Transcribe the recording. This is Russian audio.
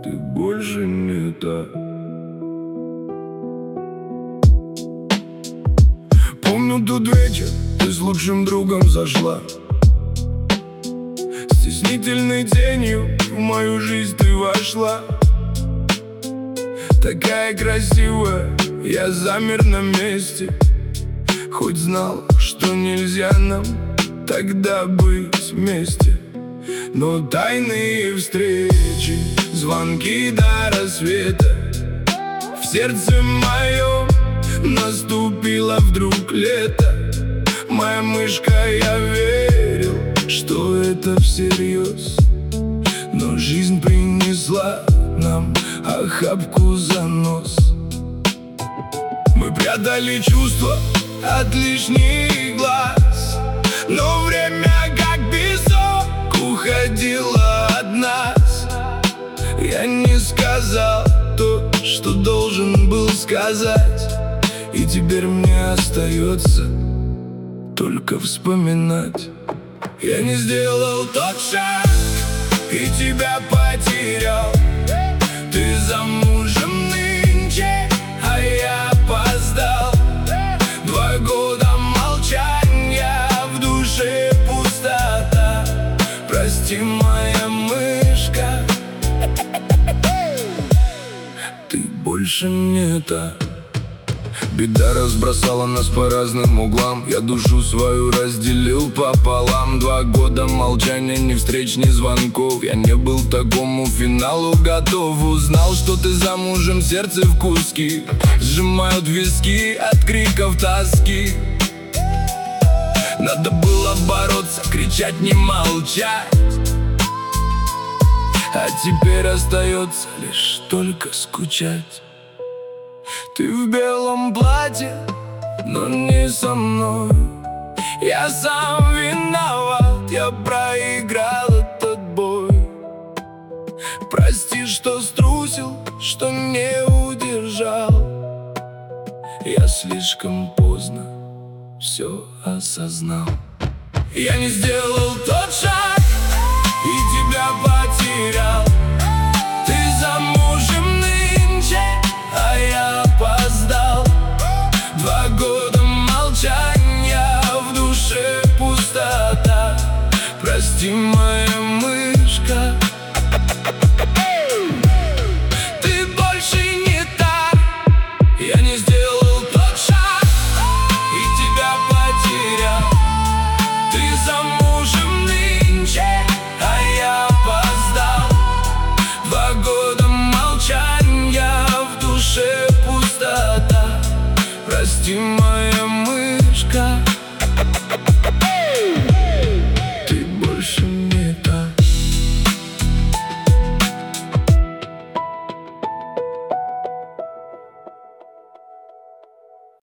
ты больше не та. Помню тот вечер, ты с лучшим другом зашла. Стеснительной тенью в мою жизнь ты вошла. Такая красивая, я замер на месте. Хоть знал, что нельзя нам тогда быть вместе. Но тайные встречи, звонки до рассвета, в сердце моем наступило вдруг лето. Моя мышка, я верил, что это всерьез, но жизнь принесла нам охапку за нос. Мы прятали чувства от лишних глаз, но время как песок уходило от нас. Я не сказал то, что должен был сказать, и теперь мне остается только вспоминать. Я не сделал тот шаг и тебя потерял. Ты замужем нынче, а я опоздал. 2 года молчания, в душе пустота. Прости, моя мышка, ты больше не та. Беда разбросала нас по разным углам. Я душу свою разделил пополам. 2 года молчания, ни встреч, ни звонков. Я не был к такому финалу готов. Узнал, что ты замужем, сердце в куски сжимают виски от криков тоски. Надо было бороться, кричать, не молчать. А теперь остается лишь только скучать. Ты в белом платье, но не со мной. Я сам виноват, я проиграл этот бой. Прости, что струсил, что не удержал. Я слишком поздно все осознал. Я не сделал тот шаг